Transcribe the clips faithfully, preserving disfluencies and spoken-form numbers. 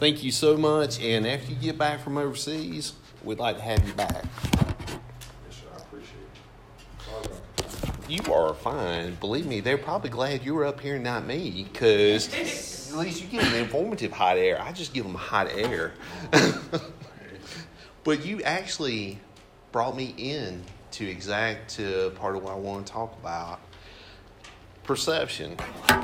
Thank you so much, and after you get back from overseas, we'd like to have you back. Yes, sir. I appreciate it. Sorry about that. You are fine. Believe me, they're probably glad you were up here and not me, because at least you get an informative hot air. I just give them hot air. But you actually brought me in to exact uh, part of what I want to talk about. Perception.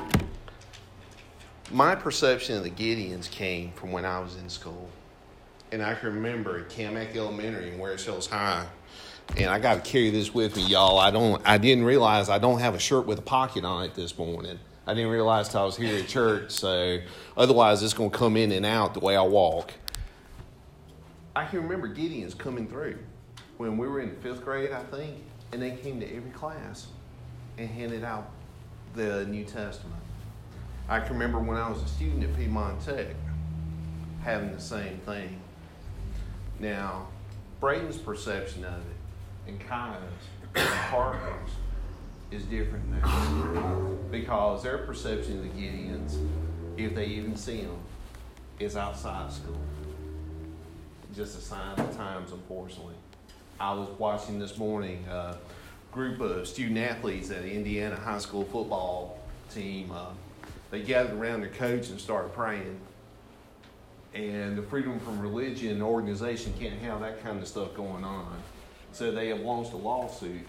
My perception of the Gideons came from when I was in school. And I can remember at Camac Elementary and Ware Hills High. And I got to carry this with me, y'all. I don't. I didn't realize I don't have a shirt with a pocket on it this morning. I didn't realize till I was here at church. So otherwise, it's going to come in and out the way I walk. I can remember Gideons coming through when we were in fifth grade, I think. And they came to every class and handed out the New Testament. I can remember when I was a student at Piedmont Tech having the same thing. Now, Braden's perception of it and Kai's and Parker's is different now, because their perception of the Gideons, if they even see them, is outside of school. Just a sign of the times, unfortunately. I was watching this morning a group of student athletes at the Indiana high school football team. Uh, they gathered around their coach and started praying. And the Freedom from Religion organization can't have that kind of stuff going on. So they have launched a lawsuit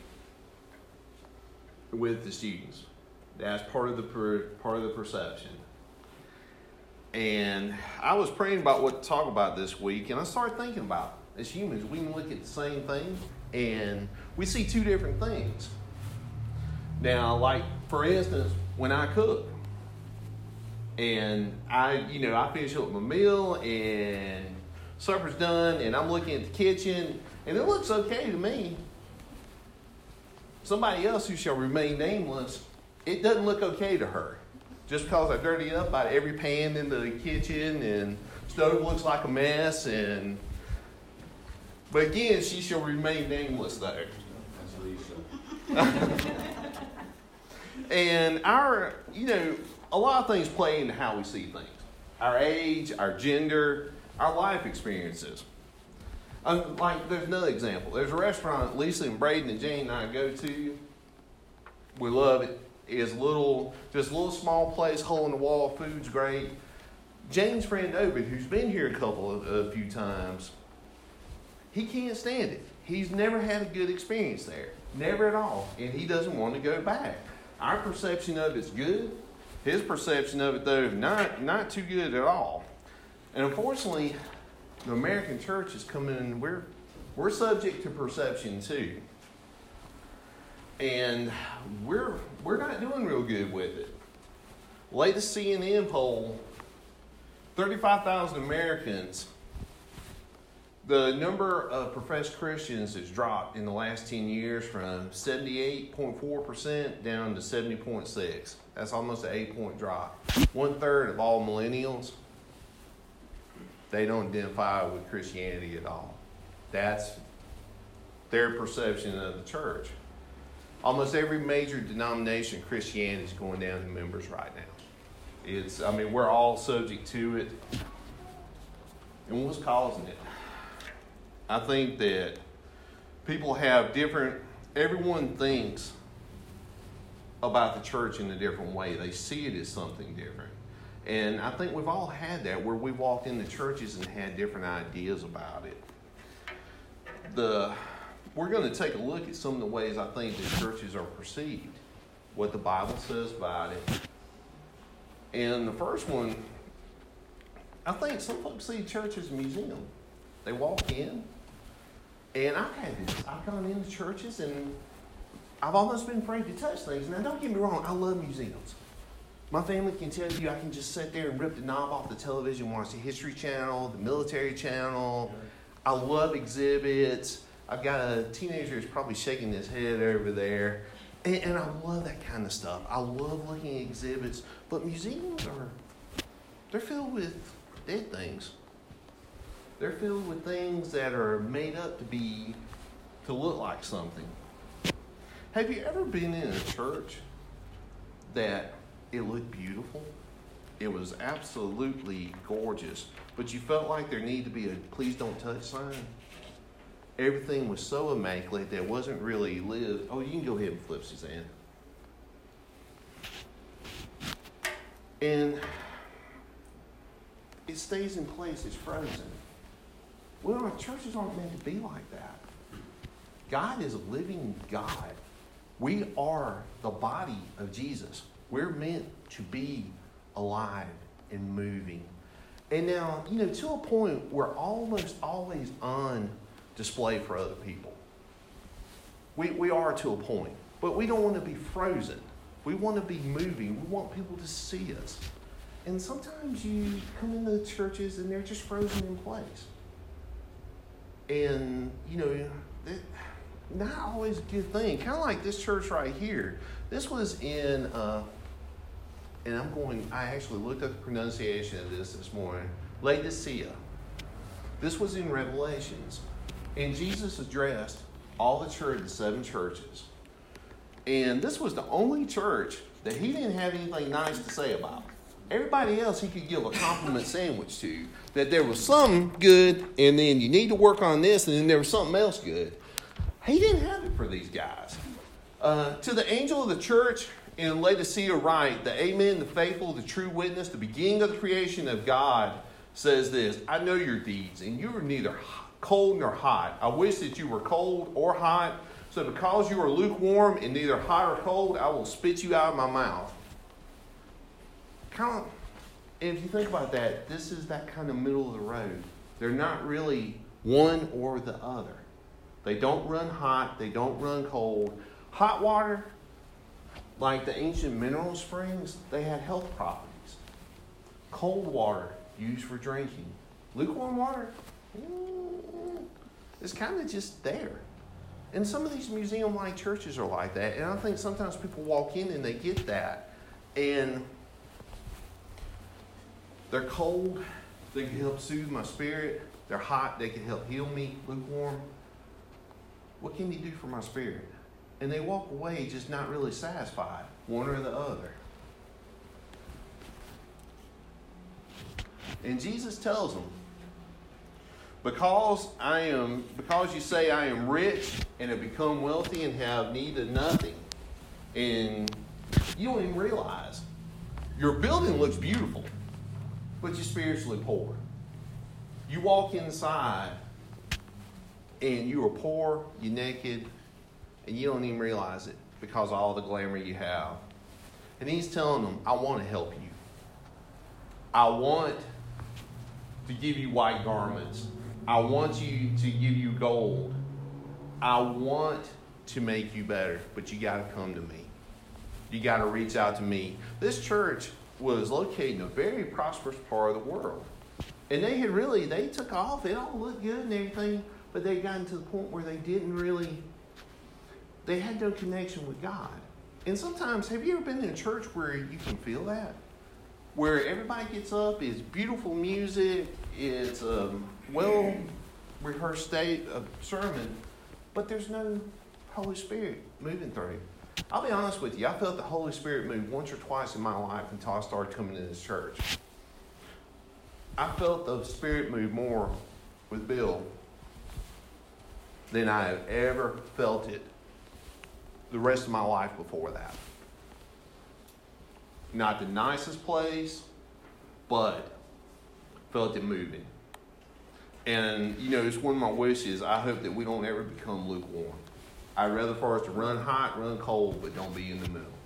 with the students. That's part of the per, part of the perception. And I was praying about what to talk about this week, and I started thinking about it. As humans, we can look at the same thing, and we see two different things. Now, like, for instance, when I cook, and I, you know, I finish up my meal, and supper's done, and I'm looking at the kitchen, and it looks okay to me. Somebody else who shall remain nameless, it doesn't look okay to her. Just because I dirty up about every pan in the kitchen, and stove looks like a mess, and but again, she shall remain nameless there. And our, you know, a lot of things play into how we see things. Our age, our gender, our life experiences. Um, like, there's another example. There's a restaurant Lisa and Braden and Jane and I go to. We love it. It's a little, just a little small place, hole in the wall. Food's great. Jane's friend Obed, who's been here a couple of a few times, he can't stand it. He's never had a good experience there, never at all, and he doesn't want to go back. Our perception of it's good. His perception of it, though, not not too good at all. And unfortunately, the American church is coming in. We're we're subject to perception too. And we're we're not doing real good with it. Latest C N N poll, thirty-five thousand Americans, the number of professed Christians has dropped in the last ten years from seventy-eight point four percent down to seventy point six. That's almost an eight-point drop. One-third of all millennials, they don't identify with Christianity at all. That's their perception of the church. Almost every major denomination of Christianity is going down in members right now. It's, I mean, we're all subject to it. And what's causing it? I think that people have different, everyone thinks about the church in a different way. They see it as something different. And I think we've all had that, where we walked into churches and had different ideas about it. The We're going to take a look at some of the ways I think that churches are perceived, what the Bible says about it. And the first one, I think some folks see church as a museum. They walk in, and I've had this. I've gone into churches, and I've almost been afraid to touch things. Now, don't get me wrong, I love museums. My family can tell you I can just sit there and rip the knob off the television, watch the History Channel, the Military Channel. I love exhibits. I've got a teenager who's probably shaking his head over there. And, and I love that kind of stuff. I love looking at exhibits. But museums are, they're filled with dead things. They're filled with things that are made up to be, to look like something. Have you ever been in a church that it looked beautiful? It was absolutely gorgeous. But you felt like there needed to be a please don't touch sign. Everything was so immaculate that it wasn't really lived. Oh, you can go ahead and flip, Suzanne. And it stays in place. It's frozen. Well, our churches aren't meant to be like that. God is a living God. We are the body of Jesus. We're meant to be alive and moving. And now, you know, to a point, we're almost always on display for other people. We, we are to a point. But we don't want to be frozen. We want to be moving. We want people to see us. And sometimes you come into the churches and they're just frozen in place. And, you know, that, not always a good thing. Kind of like this church right here. This was in, uh, and I'm going, I actually looked up the pronunciation of this this morning. Laodicea. This was in Revelations. And Jesus addressed all the church, the seven churches. And this was the only church that he didn't have anything nice to say about. Everybody else he could give a compliment sandwich to. That there was something good, and then you need to work on this, and then there was something else good. He didn't have it for these guys. Uh, to the angel of the church in Laodicea write, the Amen, the faithful, the true witness, the beginning of the creation of God, says this: I know your deeds, and you are neither cold nor hot. I wish that you were cold or hot. So because you are lukewarm and neither hot or cold, I will spit you out of my mouth. Kind of, if you think about that, this is that kind of middle of the road. They're not really one or the other. They don't run hot. They don't run cold. Hot water, like the ancient mineral springs, they had health properties. Cold water, used for drinking. Lukewarm water, mm, it's kind of just there. And some of these museum-like churches are like that. And I think sometimes people walk in and they get that. And they're cold. They can help soothe my spirit. They're hot. They can help heal me. Lukewarm. What can you do for my spirit? And they walk away just not really satisfied, one or the other. And Jesus tells them, Because I am, because you say I am rich and have become wealthy and have need of nothing, and you don't even realize your building looks beautiful, but you're spiritually poor. You walk inside and you are poor, you're naked, and you don't even realize it because of all the glamour you have. And he's telling them, I want to help you. I want to give you white garments. I want you to give you gold. I want to make you better, but you got to come to me. You got to reach out to me. This church was located in a very prosperous part of the world. And they had really, they took off. It all looked good and everything, but they got to the point where they didn't really, they had no connection with God. And sometimes, have you ever been in a church where you can feel that? Where everybody gets up, it's beautiful music, it's a well-rehearsed state of sermon, but there's no Holy Spirit moving through. I'll be honest with you, I felt the Holy Spirit move once or twice in my life until I started coming to this church. I felt the Spirit move more with Bill than I have ever felt it the rest of my life before that. Not the nicest place, but felt it moving. And, you know, it's one of my wishes. I hope that we don't ever become lukewarm. I'd rather for us to run hot, run cold, but don't be in the middle.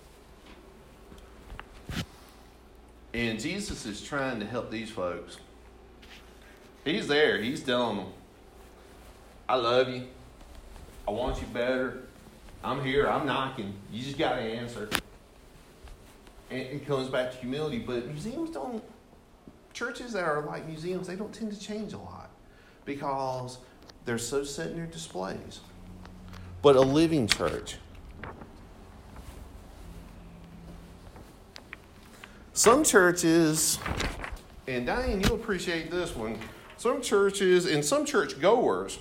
And Jesus is trying to help these folks. He's there. He's telling them, I love you. I want you better. I'm here. I'm knocking. You just got to answer. And it comes back to humility. But museums don't, churches that are like museums, they don't tend to change a lot because they're so set in their displays. But a living church. Some churches, and Diane, you'll appreciate this one, some churches and some church goers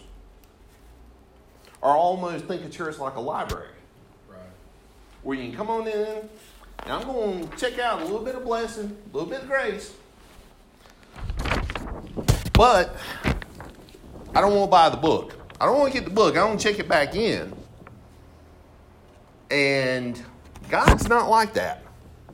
are almost think of church like a library. Right. Where you can come on in, Now I'm going to check out a little bit of blessing, a little bit of grace. But I don't want to buy the book. I don't want to get the book. I want to check it back in. And God's not like that.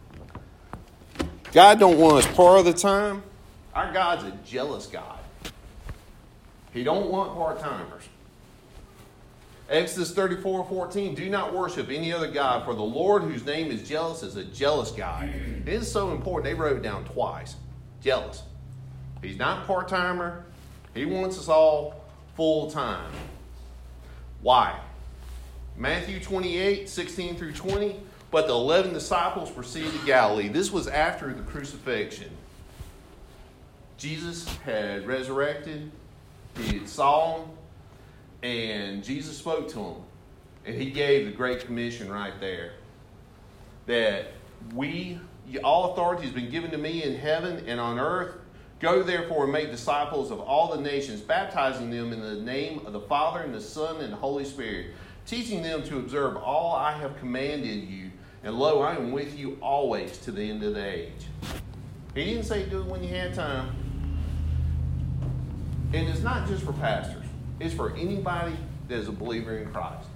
God don't want us part of the time. Our God's a jealous God. He don't want part-timers. Exodus thirty-four fourteen, do not worship any other God, for the Lord whose name is jealous is a jealous God. It is so important. They wrote it down twice. Jealous. He's not part-timer. He wants us all full-time. Why? Matthew twenty-eight, sixteen through twenty. But the eleven disciples proceeded to Galilee. This was after the crucifixion. Jesus had resurrected. He had saw them. And Jesus spoke to them. And he gave the Great Commission right there. That we, all authority has been given to me in heaven and on earth. Go therefore and make disciples of all the nations, baptizing them in the name of the Father and the Son and the Holy Spirit, teaching them to observe all I have commanded you. And lo, I am with you always to the end of the age. He didn't say do it when you had time. And it's not just for pastors. It's for anybody that is a believer in Christ.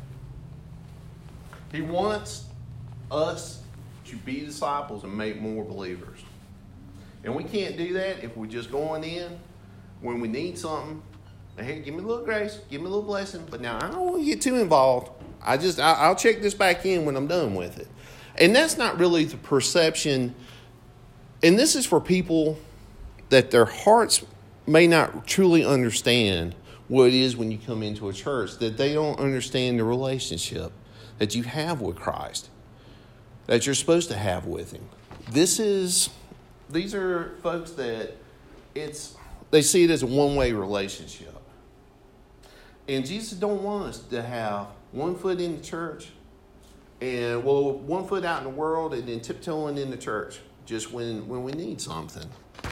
He wants us to be disciples and make more believers. And we can't do that if we're just going in when we need something. Hey, give me a little grace, give me a little blessing. But now I don't want to get too involved. I just I, I'll check this back in when I'm done with it. And that's not really the perception. And this is for people that their hearts may not truly understand what it is when you come into a church, that they don't understand the relationship that you have with Christ, that you're supposed to have with Him. This is, these are folks that it's, they see it as a one-way relationship. And Jesus don't want us to have one foot in the church and, well, one foot out in the world and then tiptoeing in the church just when, when we need something.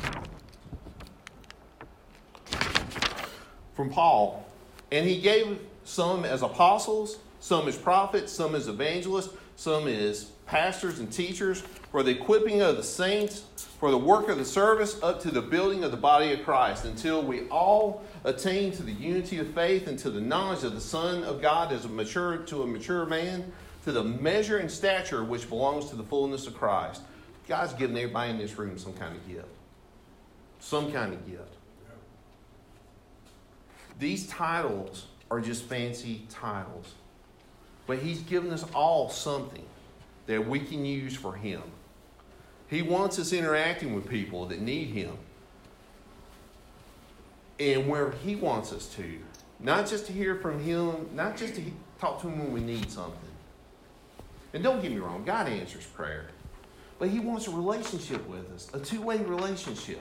From Paul, and he gave some as apostles, some as prophets, some as evangelists, some as pastors and teachers for the equipping of the saints, for the work of the service, up to the building of the body of Christ, until we all attain to the unity of faith and to the knowledge of the Son of God as a mature to a mature man, to the measure and stature which belongs to the fullness of Christ. God's given everybody in this room some kind of gift. Some kind of gift. These titles are just fancy titles. But He's given us all something that we can use for Him. He wants us interacting with people that need Him. And where He wants us to. Not just to hear from Him, not just to talk to Him when we need something. And don't get me wrong, God answers prayer. But He wants a relationship with us, a two-way relationship.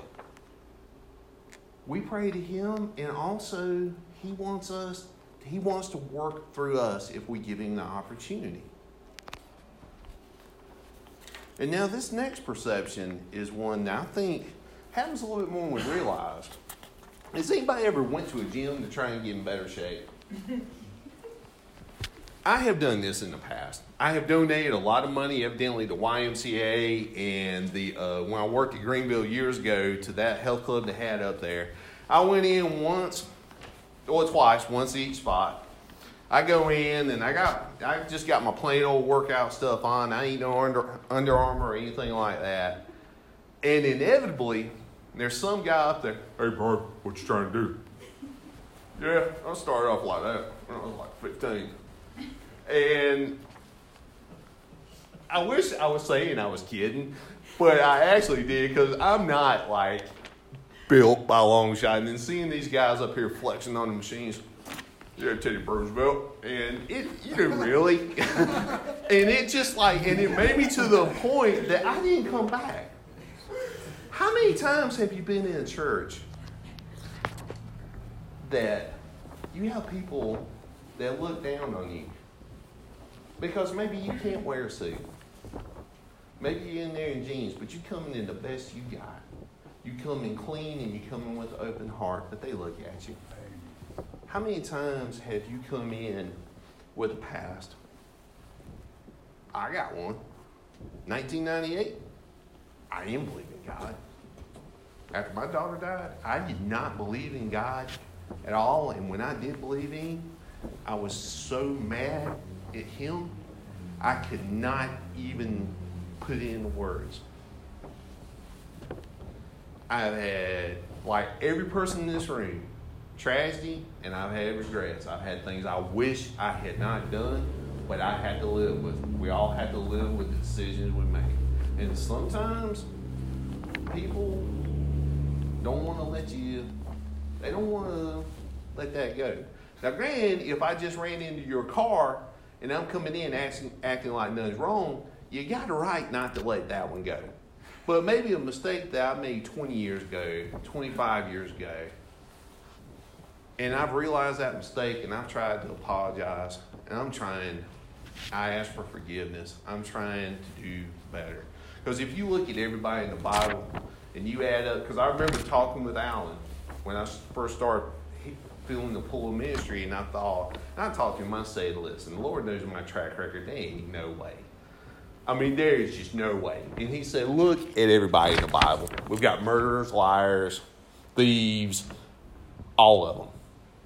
We pray to Him, and also He wants us, He wants to work through us if we give Him the opportunity. And now this next perception is one that I think happens a little bit more than we realize. Has anybody ever went to a gym to try and get in better shape? I have done this in the past. I have donated a lot of money, evidently, to Y M C A and the uh, when I worked at Greenville years ago, to that health club they had up there. I went in once, or twice, once each spot. I go in and I got, I just got my plain old workout stuff on. I ain't no Under, Under Armour or anything like that. And inevitably, there's some guy up there. Hey, bro, what you trying to do? Yeah, I started off like that when I was like fifteen. And I wish I was saying I was kidding, but I actually did, because I'm not like built by a long shot. And then seeing these guys up here flexing on the machines, yeah, Teddy Roosevelt, and it, you know, really, and it just like, and it made me to the point that I didn't come back. How many times have you been in a church that you have people that look down on you because maybe you can't wear a suit? Maybe you're in there in jeans, but you come in the best you got. You come in clean and you come in with an open heart, but they look at you. How many times have you come in with a past? I got one. nineteen ninety-eight, I didn't believe in God. After my daughter died, I did not believe in God at all. And when I did believe in him, I was so mad at him, I could not even put it into words. I've had, like every person in this room, tragedy, and I've had regrets. I've had things I wish I had not done, but I had to live with. We all had to live with the decisions we made. And sometimes people don't want to let you, they don't want to let that go. Now, granted, if I just ran into your car and I'm coming in acting, acting like nothing's wrong, you got a right not to let that one go. But maybe a mistake that I made twenty years ago, twenty-five years ago, and I've realized that mistake and I've tried to apologize, and I'm trying, I ask for forgiveness. I'm trying to do better. Because if you look at everybody in the Bible and you add up, because I remember talking with Alan when I first started feeling the pull of ministry, and I thought, and I talked to him, I said, listen, the Lord knows my track record, there ain't no way. I mean, there is just no way. And he said, look at everybody in the Bible. We've got murderers, liars, thieves, all of them.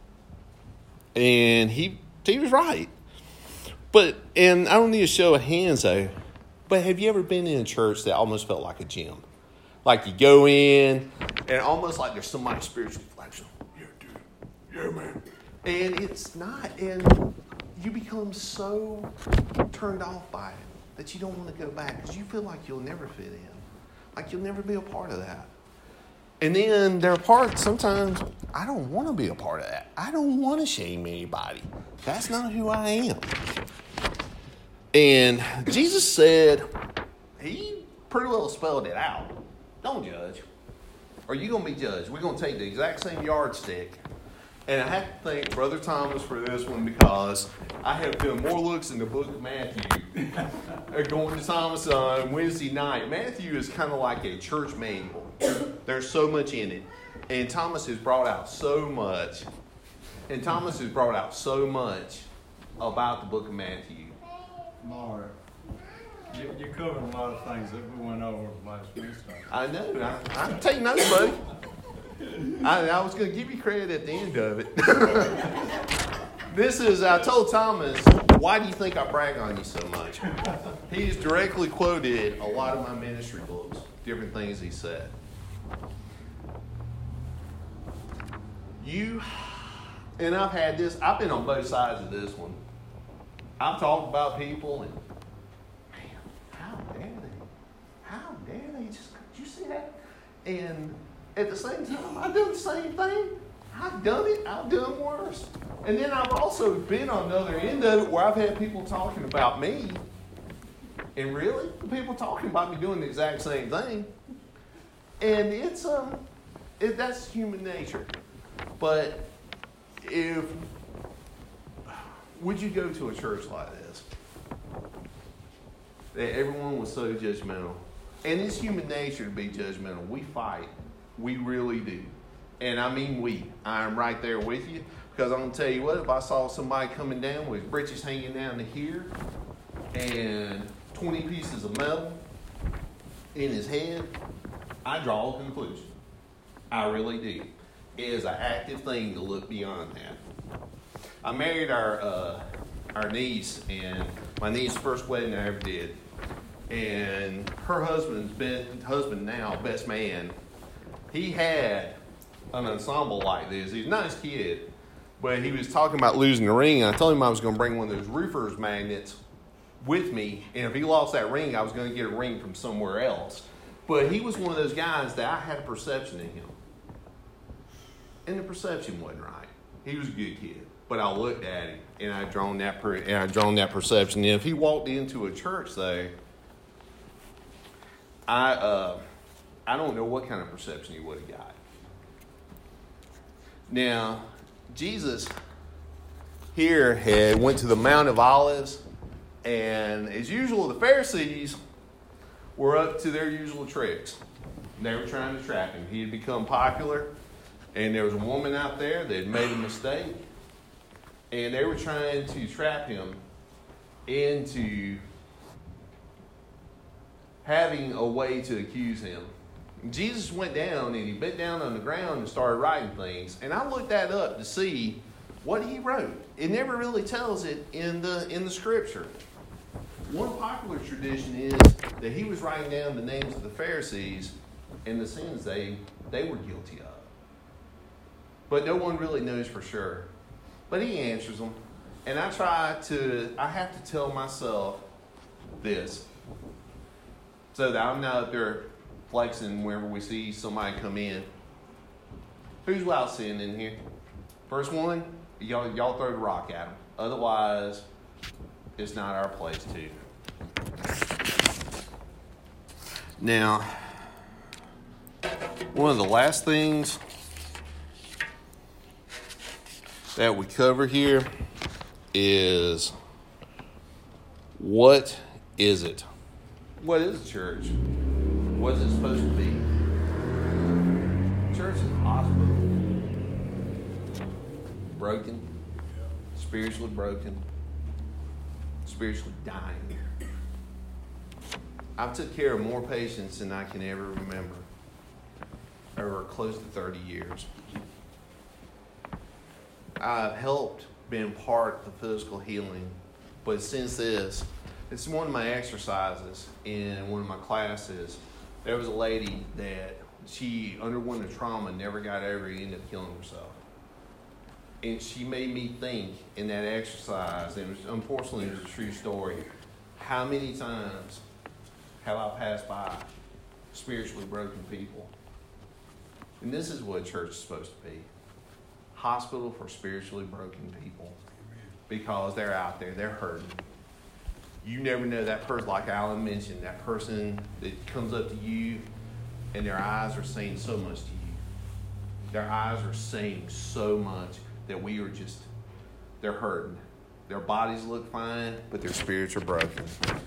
And he he was right. But, and I don't need a show of hands though, but have you ever been in a church that almost felt like a gym? Like you go in, and almost like there's somebody's spiritual reflection. Yeah, dude. Yeah, man. And it's not. And you become so turned off by it that you don't want to go back because you feel like you'll never fit in. Like you'll never be a part of that. And then there are parts, sometimes, I don't want to be a part of that. I don't want to shame anybody. That's not who I am. And Jesus said, he pretty well spelled it out. Don't judge. Or you're going to be judged. We're going to take the exact same yardstick. And I have to thank Brother Thomas for this one because I have done more looks in the book of Matthew going to Thomas on Wednesday night. Matthew is kind of like a church manual. There's so much in it. And Thomas has brought out so much. And Thomas has brought out so much about the book of Matthew. Mark, you, you covered a lot of things that we went over last Wednesday. I know. I, I'm taking notes, buddy. I, I was going to give you credit at the end of it. This is, I told Thomas, why do you think I brag on you so much? He's directly quoted a lot of my ministry books, different things he said. You, and I've had this, I've been on both sides of this one. I've talked about people and, man, how dare they? How dare they? Just, did you see that? And at the same time, I've done the same thing. I've done it. I've done worse. And then I've also been on the other end of it where I've had people talking about me. And really, people talking about me doing the exact same thing. And it's um, it, that's human nature. But if would you go to a church like this that everyone was so judgmental? And it's human nature to be judgmental. We fight. We really do. And I mean we. I'm right there with you. Because I'm going to tell you what, if I saw somebody coming down with his britches hanging down to here and twenty pieces of metal in his head, I draw a conclusion. I really do. It is an active thing to look beyond that. I married our uh, our niece, and my niece's first wedding I ever did. And her husband's been, husband now, best man, he had an ensemble like this. He's a nice kid, but he was talking about losing the ring. And I told him I was going to bring one of those roofers magnets with me. And if he lost that ring, I was going to get a ring from somewhere else. But he was one of those guys that I had a perception of him. And the perception wasn't right. He was a good kid. But I looked at him, and I drawn that per- and I drawn that perception. And if he walked into a church, though, I uh, I don't know what kind of perception he would have got. Now, Jesus here had went to the Mount of Olives, and as usual, the Pharisees were up to their usual tricks. They were trying to trap him. He had become popular, and there was a woman out there that had made a mistake, and they were trying to trap him into having a way to accuse him. Jesus went down and he bent down on the ground and started writing things. And I looked that up to see what he wrote. It never really tells it in the in the scripture. One popular tradition is that he was writing down the names of the Pharisees and the sins they, they were guilty of. But no one really knows for sure. But he answers them. And I try to, I have to tell myself this, so that I'm not up there flexing whenever we see somebody come in. Who's without sin in here? First one, y'all, y'all throw the rock at them. Otherwise, it's not our place to. Now, one of the last things that we cover here is, what is it? What is a church? What is it supposed to be? Church is a hospital. Broken. Spiritually broken. Spiritually dying. I've took care of more patients than I can ever remember. Over close to thirty years. I've helped been part of physical healing. But since this, it's one of my exercises in one of my classes. There was a lady that she underwent a trauma, never got over it, ended up killing herself. And she made me think in that exercise, and it was, unfortunately it was a true story, how many times have I passed by spiritually broken people? And this is what church is supposed to be. Hospital for spiritually broken people. Because they're out there, they're hurting. You never know that person, like Alan mentioned, that person that comes up to you and their eyes are saying so much to you. Their eyes are saying so much that we are just, they're hurting. Their bodies look fine, but their spirits are broken.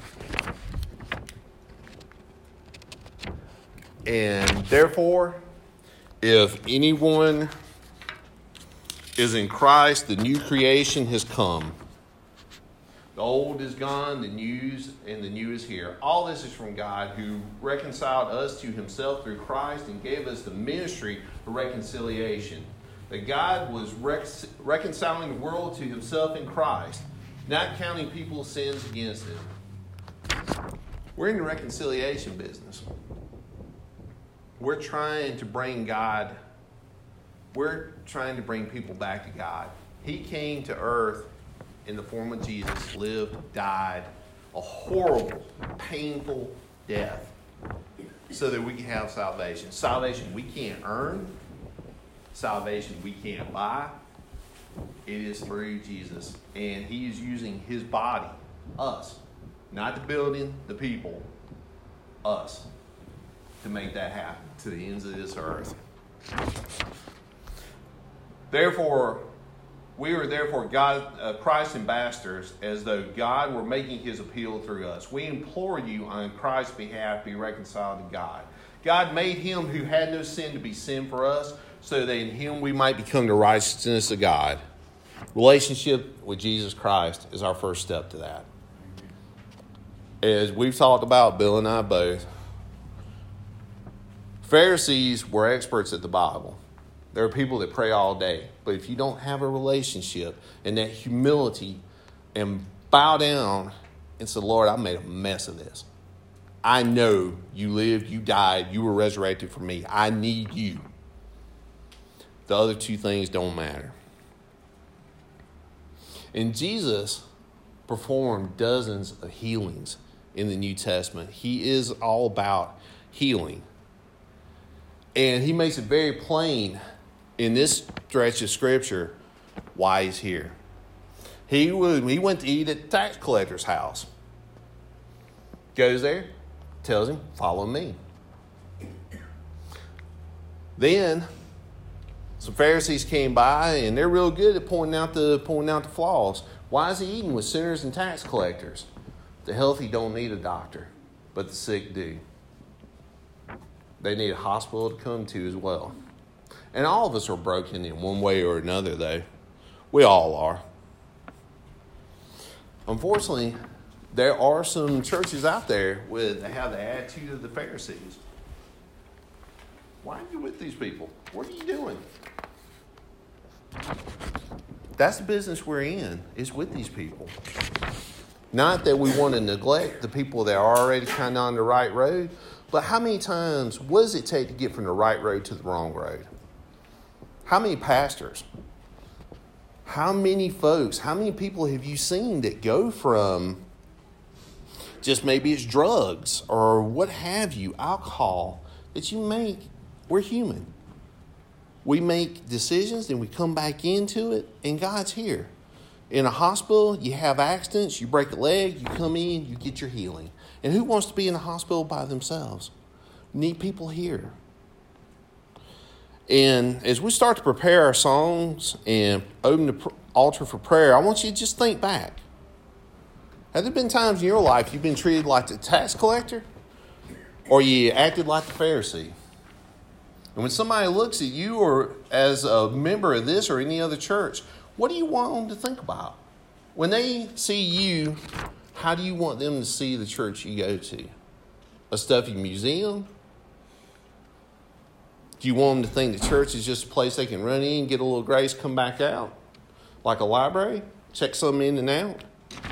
And therefore, if anyone is in Christ, the new creation has come. The old is gone, the news and the new is here. All this is from God, who reconciled us to himself through Christ and gave us the ministry of reconciliation. That God was rec- reconciling the world to himself in Christ, not counting people's sins against him. We're in the reconciliation business. We're trying to bring God, we're trying to bring people back to God. He came to earth in the form of Jesus, lived, died, a horrible, painful death, so that we can have salvation. Salvation we can't earn. Salvation we can't buy. It is through Jesus. And he is using his body, us, not the building, the people, us, to make that happen to the ends of this earth. Therefore, we are therefore God, uh, Christ's ambassadors, as though God were making his appeal through us. We implore you on Christ's behalf, be reconciled to God. God made him who had no sin to be sin for us, so that in him we might become the righteousness of God. Relationship with Jesus Christ is our first step to that. As we've talked about, Bill and I both, Pharisees were experts at the Bible. There are people that pray all day. But if you don't have a relationship and that humility and bow down and say, Lord, I made a mess of this. I know you lived, you died, you were resurrected for me. I need you. The other two things don't matter. And Jesus performed dozens of healings in the New Testament. He is all about healing. And he makes it very plain in this stretch of Scripture why he's here. He would, he went to eat at the tax collector's house. Goes there, tells him, follow me. Then some Pharisees came by, and they're real good at pointing out the pointing out the flaws. Why is he eating with sinners and tax collectors? The healthy don't need a doctor, but the sick do. They need a hospital to come to as well. And all of us are broken in one way or another, though. We all are. Unfortunately, there are some churches out there with that have the attitude of the Pharisees. Why are you with these people? What are you doing? That's the business we're in, is with these people. Not that we want to neglect the people that are already kind of on the right road, but how many times, what does it take to get from the right road to the wrong road? How many pastors? How many folks, how many people have you seen that go from just maybe it's drugs or what have you, alcohol, that you make? We're human. We make decisions, then we come back into it, and God's here. In a hospital, you have accidents, you break a leg, you come in, you get your healing. And who wants to be in a hospital by themselves? We need people here. And as we start to prepare our songs and open the altar for prayer, I want you to just think back. Have there been times in your life you've been treated like the tax collector, or you acted like the Pharisee? And when somebody looks at you or as a member of this or any other church, what do you want them to think about? When they see you, how do you want them to see the church you go to? A stuffy museum? Do you want them to think the church is just a place they can run in, get a little grace, come back out? Like a library? Check something in and out?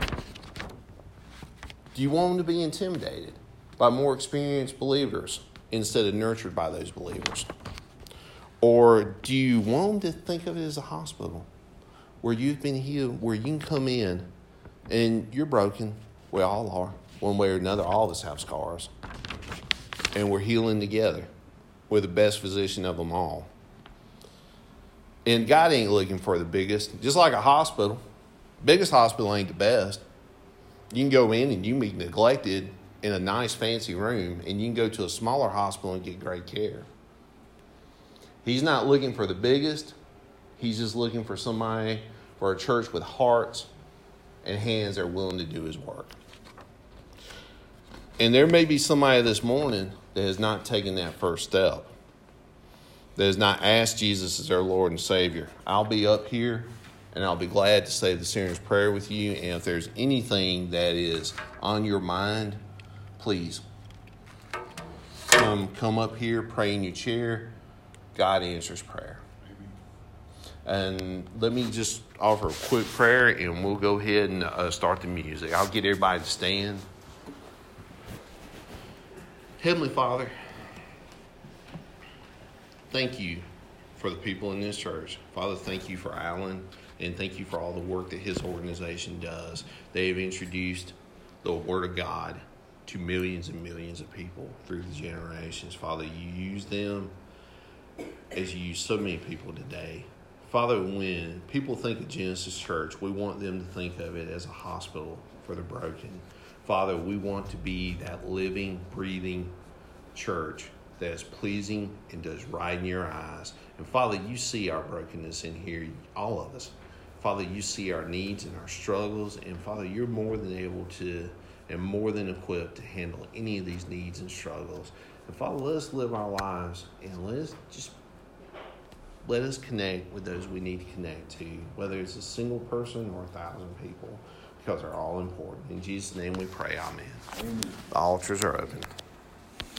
Do you want them to be intimidated by more experienced believers instead of nurtured by those believers? Or do you want them to think of it as a hospital where you've been healed, where you can come in and you're broken? We all are. One way or another, all of us have scars. And we're healing together. We're the best physician of them all. And God ain't looking for the biggest. Just like a hospital, biggest hospital ain't the best. You can go in and you can be neglected in a nice fancy room, and you can go to a smaller hospital and get great care. He's not looking for the biggest. He's just looking for somebody, for a church with hearts and hands that are willing to do his work. And there may be somebody this morning that has not taken that first step, that has not asked Jesus as their Lord and Savior. I'll be up here, and I'll be glad to say the sinner's prayer with you. And if there's anything that is on your mind, please come, come up here, pray in your chair. God answers prayer. And let me just offer a quick prayer, and we'll go ahead and uh, start the music. I'll get everybody to stand. Heavenly Father, thank you for the people in this church. Father, thank you for Alan, and thank you for all the work that his organization does. They have introduced the Word of God to millions and millions of people through the generations. Father, you use them as you use so many people today. Father, when people think of Genesis Church, we want them to think of it as a hospital for the broken. Father, we want to be that living, breathing church that is pleasing and does right in your eyes. And Father, you see our brokenness in here, all of us. Father, you see our needs and our struggles. And Father, you're more than able to and more than equipped to handle any of these needs and struggles. And Father, let us live our lives, and let us just let us connect with those we need to connect to, whether it's a single person or a thousand people, because they're all important. In Jesus' name we pray, amen. Amen. The altars are open.